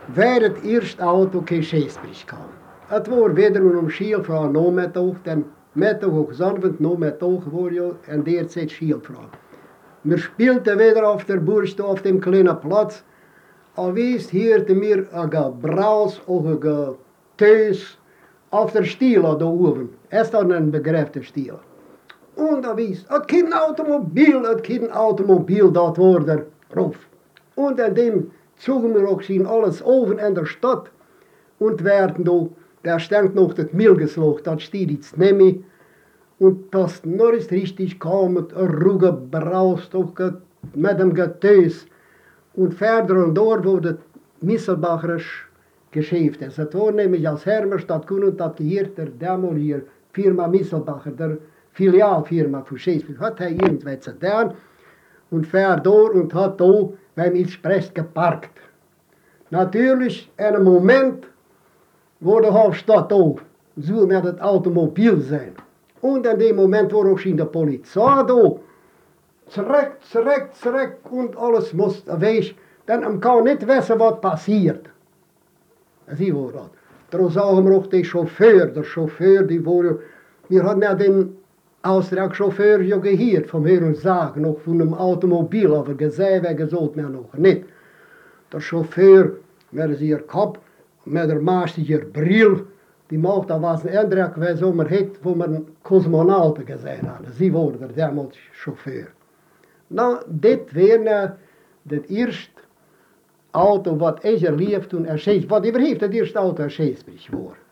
waar het eerste auto geen Scheesbrich kwam. Het was wederom een schielvrouw namiddag, dan middag ook zondag namiddag geworden en derzeit schielvrouw. Wir spielten wieder auf der Burst auf dem kleinen Platz. Alweest hörte mir ein Gebraus und ein Getös auf der Stiele da oben. Ist dann ein Begriff der Stiele. Und alweest, het kein Automobil, dat war der Ruf. Und an dem zogen wir auch zien alles oben in der Stadt und werden da stand noch das Milgeslag, das steht jetzt nicht. Und das nur ist richtig kam mit einem Ruge Braus, mit dem Getös. Und verder und dort wo das Misselbachers Geschäft ist. Das war nämlich als Hermerstadt Kuhn, das gehört der damalige Firma Misselbacher, der Filialfirma von Schäsbrich. Hat er irgendwas getan und fährt dort und hat da beim Express geparkt. Natürlich in einem Moment, wo der Hauptstadt da soll mit das Automobil sein. Und in dem Moment war auch schon die Polizei da. Zurück und alles muss weg. Denn man kann nicht wissen, was passiert. Sie war das. Darum sagen wir auch der Chauffeur, die war, wir hatten ja den Austragschauffeur ja gehört, vom Hören sagen, noch von einem Automobil, aber gesehen, wer gesagt mir noch nicht. Der Chauffeur met zijn kop, met haar maastige bril, die mocht dat was een indruk wezen, maar het voor een cosmonauten gezien hadden. Sie worden er damals chauffeur. Nou, dit weer het eerste auto wat ik erleefd toen er wat überhaupt het eerste auto er Scheesbrich was.